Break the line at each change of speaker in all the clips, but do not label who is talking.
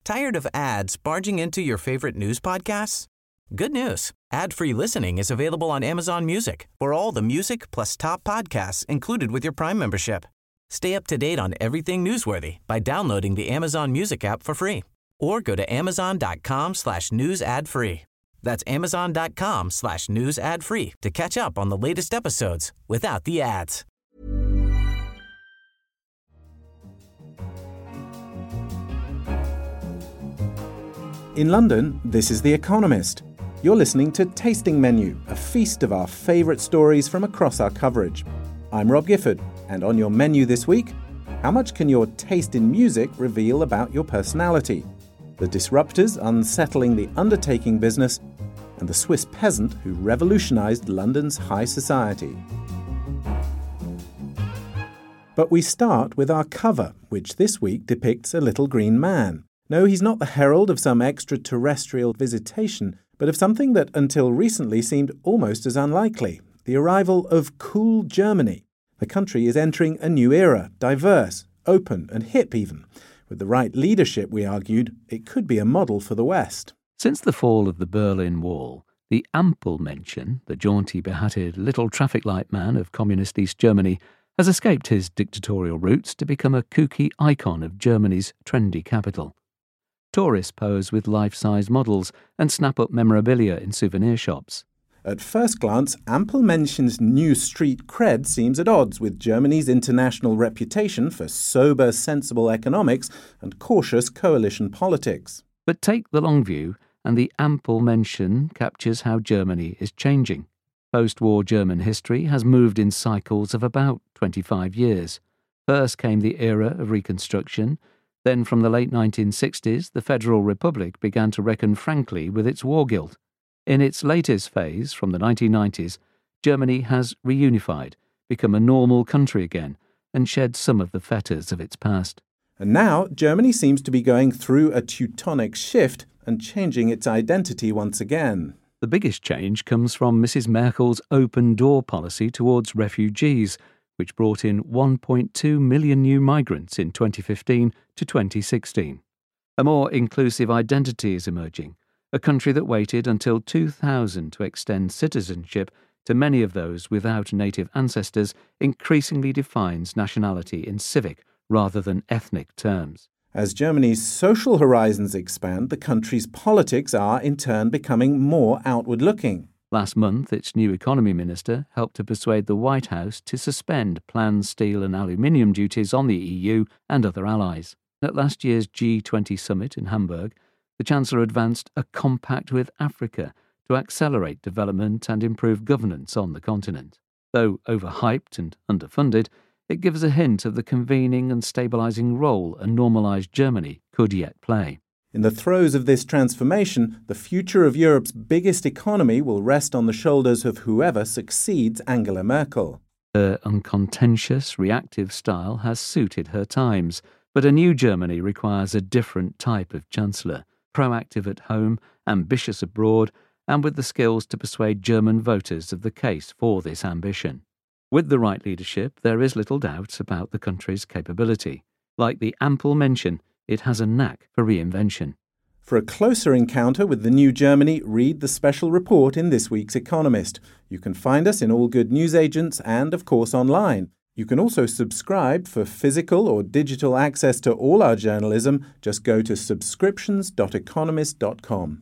Tired of ads barging into your favorite news podcasts? Good news. Ad-free listening is available on Amazon Music for all the music plus top podcasts included with your Prime membership. Stay up to date on everything newsworthy by downloading the Amazon Music app for free or go to amazon.com/news ad free. That's amazon.com/news ad free to catch up on the latest episodes without the ads.
In London, this is The Economist. You're listening to Tasting Menu, a feast of our favourite stories from across our coverage. I'm Rob Gifford, and on your menu this week, how much can your taste in music reveal about your personality? The disruptors unsettling the undertaking business, and the Swiss peasant who revolutionised London's high society. But we start with our cover, which this week depicts a little green man. No, he's not the herald of some extraterrestrial visitation, but of something that until recently seemed almost as unlikely, the arrival of cool Germany. The country is entering a new era, diverse, open and hip even. With the right leadership, we argued, it could be a model for the West.
Since the fall of the Berlin Wall, the Ampelmännchen, the jaunty, behatted little traffic light man of communist East Germany, has escaped his dictatorial roots to become a kooky icon of Germany's trendy capital. Tourists pose with life-size models and snap up memorabilia in souvenir shops.
At first glance, Ampelmännchen's new street cred seems at odds with Germany's international reputation for sober, sensible economics and cautious coalition politics.
But take the long view, and the Ampelmännchen captures how Germany is changing. Post-war German history has moved in cycles of about 25 years. First came the era of Reconstruction. Then from the late 1960s, the Federal Republic began to reckon frankly with its war guilt. In its latest phase, from the 1990s, Germany has reunified, become a normal country again, and shed some of the fetters of its past.
And now, Germany seems to be going through a Teutonic shift and changing its identity once again.
The biggest change comes from Mrs. Merkel's open-door policy towards refugees, which brought in 1.2 million new migrants in 2015 to 2016. A more inclusive identity is emerging, a country that waited until 2000 to extend citizenship to many of those without native ancestors increasingly defines nationality in civic rather than ethnic terms.
As Germany's social horizons expand, the country's politics are in turn becoming more outward-looking.
Last month, its new economy minister helped to persuade the White House to suspend planned steel and aluminium duties on the EU and other allies. At last year's G20 summit in Hamburg, the Chancellor advanced a compact with Africa to accelerate development and improve governance on the continent. Though overhyped and underfunded, it gives a hint of the convening and stabilising role a normalised Germany could yet play.
In the throes of this transformation, the future of Europe's biggest economy will rest on the shoulders of whoever succeeds Angela Merkel.
Her uncontentious, reactive style has suited her times, but a new Germany requires a different type of chancellor, proactive at home, ambitious abroad, and with the skills to persuade German voters of the case for this ambition. With the right leadership, there is little doubt about the country's capability. Like the Ampelmännchen, it has a knack for reinvention.
For a closer encounter with the new Germany, read the special report in this week's Economist. You can find us in all good newsagents and, of course, online. You can also subscribe for physical or digital access to all our journalism. Just go to subscriptions.economist.com.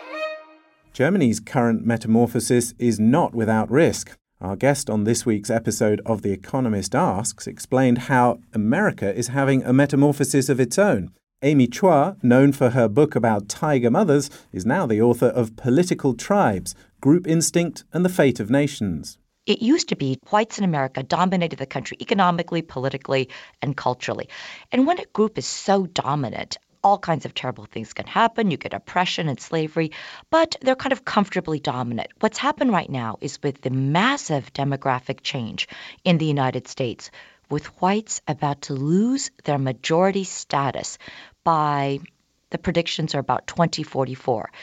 Germany's current metamorphosis is not without risk. Our guest on this week's episode of The Economist Asks explained how America is having a metamorphosis of its own. Amy Chua, known for her book about tiger mothers, is now the author of Political Tribes, Group Instinct and the Fate of Nations.
It used to be whites in America dominated the country economically, politically, and culturally. And when a group is so dominant, all kinds of terrible things can happen. You get oppression and slavery, but they're kind of comfortably dominant. What's happened right now is with the massive demographic change in the United States, with whites about to lose their majority status by, the predictions are about 2044.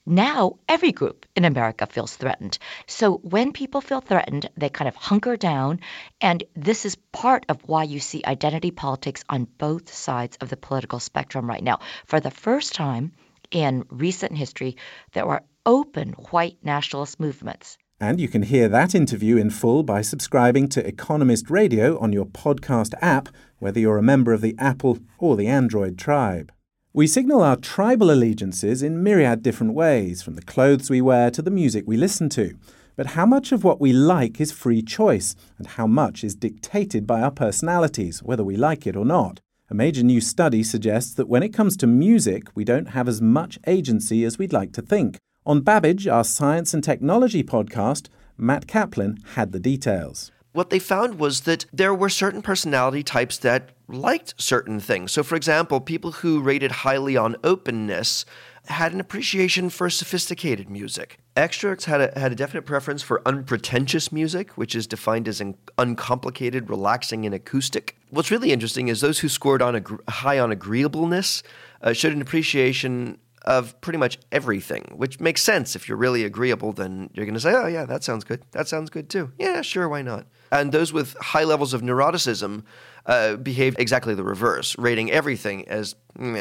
Now, every group in America feels threatened. So when people feel threatened, they kind of hunker down. And this is part of why you see identity politics on both sides of the political spectrum right now. For the first time in recent history, there are open white nationalist movements.
And you can hear that interview in full by subscribing to Economist Radio on your podcast app, whether you're a member of the Apple or the Android tribe. We signal our tribal allegiances in myriad different ways, from the clothes we wear to the music we listen to. But how much of what we like is free choice, and how much is dictated by our personalities, whether we like it or not? A major new study suggests that when it comes to music, we don't have as much agency as we'd like to think. On Babbage, our science and technology podcast, Matt Kaplan had the details.
What they found was that there were certain personality types that liked certain things. So, for example, people who rated highly on openness had an appreciation for sophisticated music. Extroverts had a definite preference for unpretentious music, which is defined as uncomplicated, relaxing, and acoustic. What's really interesting is those who scored on high on agreeableness showed an appreciation of pretty much everything, which makes sense. If you're really agreeable, then you're going to say, oh, yeah, that sounds good. That sounds good too. Yeah, sure, why not? And those with high levels of neuroticism behaved exactly the reverse, rating everything as,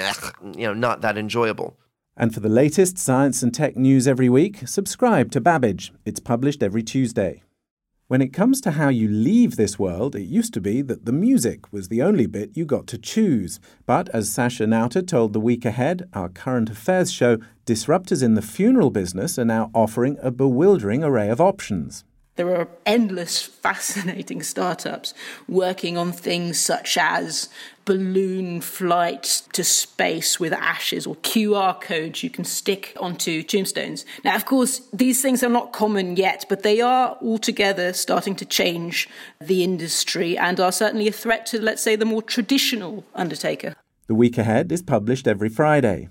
not that enjoyable.
And for the latest science and tech news every week, subscribe to Babbage. It's published every Tuesday. When it comes to how you leave this world, it used to be that the music was the only bit you got to choose. But as Sasha Nauta told The Week Ahead, our current affairs show, disruptors in the funeral business are now offering a bewildering array of options.
There are endless fascinating startups working on things such as balloon flights to space with ashes or QR codes you can stick onto tombstones. Now, of course, these things are not common yet, but they are altogether starting to change the industry and are certainly a threat to, let's say, the more traditional undertaker.
The Week Ahead is published every Friday.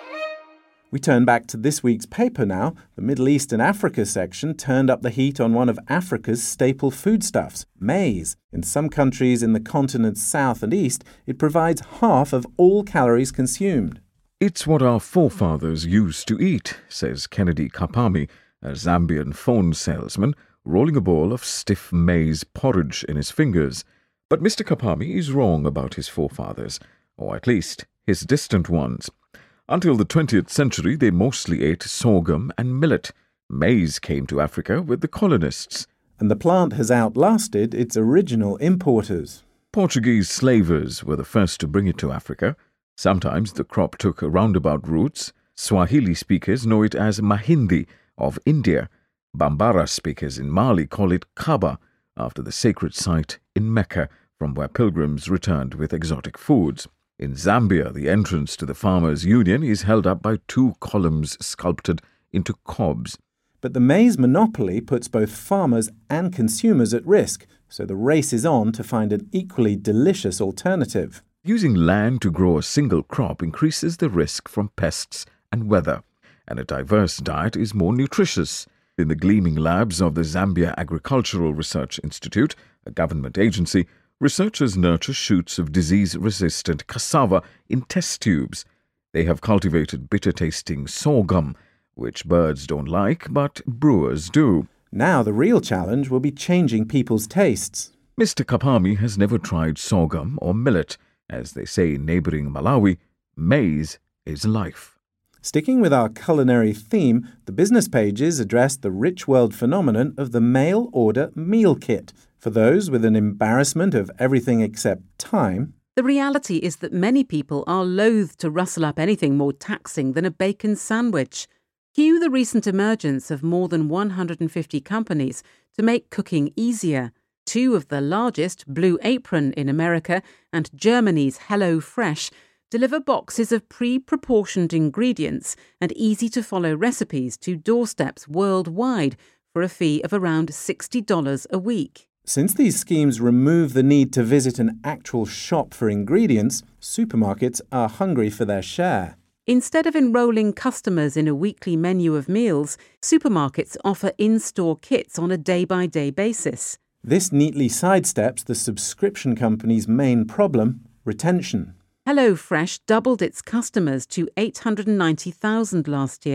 We turn back to this week's paper now. The Middle East and Africa section turned up the heat on one of Africa's staple foodstuffs, maize. In some countries in the continent's south and east, it provides half of all calories consumed.
It's what our forefathers used to eat, says Kennedy Kapami, a Zambian phone salesman, rolling a bowl of stiff maize porridge in his fingers. But Mr. Kapami is wrong about his forefathers, or at least his distant ones. Until the 20th century, they mostly ate sorghum and millet. Maize came to Africa with the colonists.
And the plant has outlasted its original importers.
Portuguese slavers were the first to bring it to Africa. Sometimes the crop took roundabout routes. Swahili speakers know it as Mahindi of India. Bambara speakers in Mali call it Kaaba, after the sacred site in Mecca, from where pilgrims returned with exotic foods. In Zambia, the entrance to the Farmers' Union is held up by 2 columns sculpted into cobs.
But the maize monopoly puts both farmers and consumers at risk, so the race is on to find an equally delicious alternative.
Using land to grow a single crop increases the risk from pests and weather, and a diverse diet is more nutritious. In the gleaming labs of the Zambia Agricultural Research Institute, a government agency, researchers nurture shoots of disease-resistant cassava in test tubes. They have cultivated bitter-tasting sorghum, which birds don't like, but brewers do.
Now the real challenge will be changing people's tastes.
Mr. Kapami has never tried sorghum or millet. As they say in neighbouring Malawi, maize is life.
Sticking with our culinary theme, the business pages address the rich world phenomenon of the mail-order meal kit. For those with an embarrassment of everything except time,
the reality is that many people are loath to rustle up anything more taxing than a bacon sandwich. Cue the recent emergence of more than 150 companies to make cooking easier. 2 of the largest, Blue Apron in America and Germany's HelloFresh, deliver boxes of pre-proportioned ingredients and easy-to-follow recipes to doorsteps worldwide for a fee of around $60 a week.
Since these schemes remove the need to visit an actual shop for ingredients, supermarkets are hungry for their share.
Instead of enrolling customers in a weekly menu of meals, supermarkets offer in-store kits on a day-by-day basis.
This neatly sidesteps the subscription company's main problem, retention.
HelloFresh doubled its customers to 890,000 last year,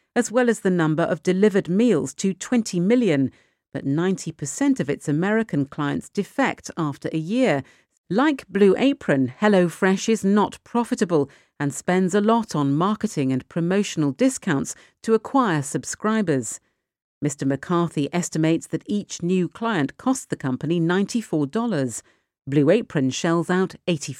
as well as the number of delivered meals to 20 million. But 90% of its American clients defect after a year. Like Blue Apron, HelloFresh is not profitable and spends a lot on marketing and promotional discounts to acquire subscribers. Mr. McCarthy estimates that each new client costs the company $94. Blue Apron shells out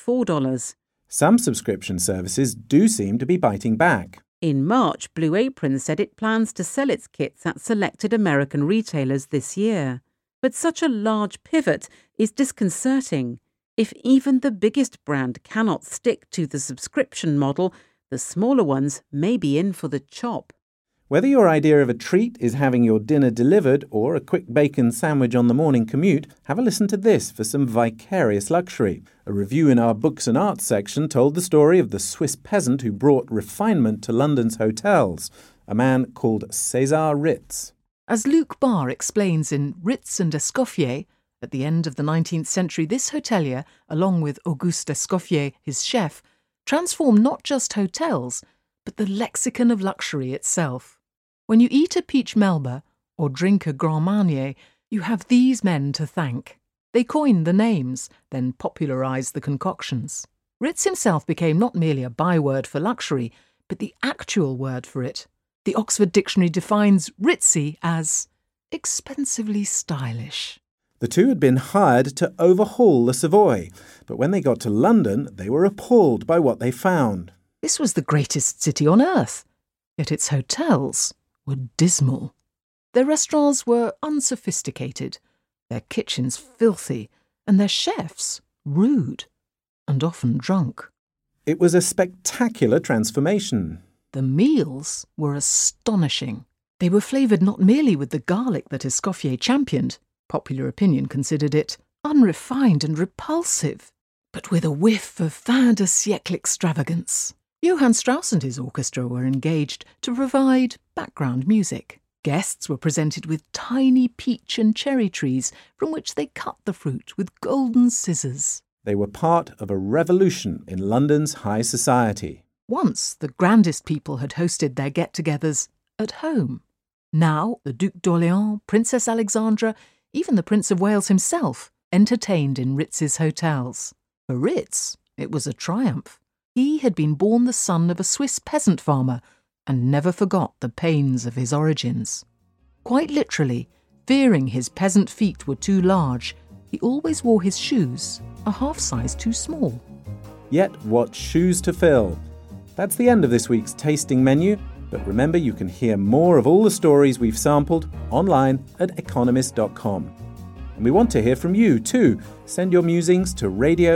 $84.
Some subscription services do seem to be biting back.
In March, Blue Apron said it plans to sell its kits at selected American retailers this year. But such a large pivot is disconcerting. If even the biggest brand cannot stick to the subscription model, the smaller ones may be in for the chop.
Whether your idea of a treat is having your dinner delivered or a quick bacon sandwich on the morning commute, have a listen to this for some vicarious luxury. A review in our Books and Arts section told the story of the Swiss peasant who brought refinement to London's hotels, a man called César Ritz.
As Luc Barr explains in Ritz and Escoffier, at the end of the 19th century, this hotelier, along with Auguste Escoffier, his chef, transformed not just hotels, but the lexicon of luxury itself. When you eat a peach melba or drink a Grand Marnier, you have these men to thank. They coined the names, then popularised the concoctions. Ritz himself became not merely a byword for luxury, but the actual word for it. The Oxford Dictionary defines ritzy as expensively stylish.
The two had been hired to overhaul the Savoy, but when they got to London, they were appalled by what they found.
This was the greatest city on earth, yet its hotels were dismal. Their restaurants were unsophisticated, their kitchens filthy, and their chefs rude and often drunk.
It was a spectacular transformation.
The meals were astonishing. They were flavoured not merely with the garlic that Escoffier championed, popular opinion considered it unrefined and repulsive, but with a whiff of fin de siècle extravagance. Johann Strauss and his orchestra were engaged to provide background music. Guests were presented with tiny peach and cherry trees from which they cut the fruit with golden scissors.
They were part of a revolution in London's high society.
Once the grandest people had hosted their get-togethers at home. Now the Duc d'Orléans, Princess Alexandra, even the Prince of Wales himself entertained in Ritz's hotels. For Ritz, it was a triumph. He had been born the son of a Swiss peasant farmer and never forgot the pains of his origins. Quite literally, fearing his peasant feet were too large, he always wore his shoes a half size too small.
Yet what shoes to fill. That's the end of this week's tasting menu, but remember you can hear more of all the stories we've sampled online at economist.com. And we want to hear from you too. Send your musings to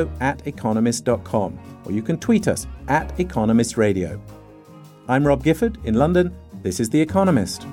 radio@economist.com, or you can tweet us @economistradio. I'm Rob Gifford in London. This is The Economist.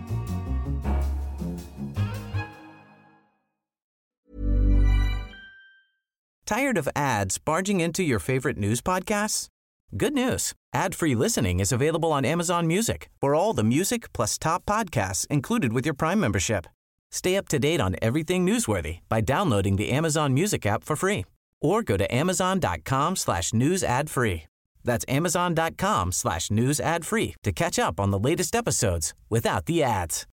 Tired of ads barging into your favorite news podcasts? Good news. Ad-free listening is available on Amazon Music for all the music plus top podcasts included with your Prime membership. Stay up to date on everything newsworthy by downloading the Amazon Music app for free or go to amazon.com/news ad free. That's amazon.com/news ad free to catch up on the latest episodes without the ads.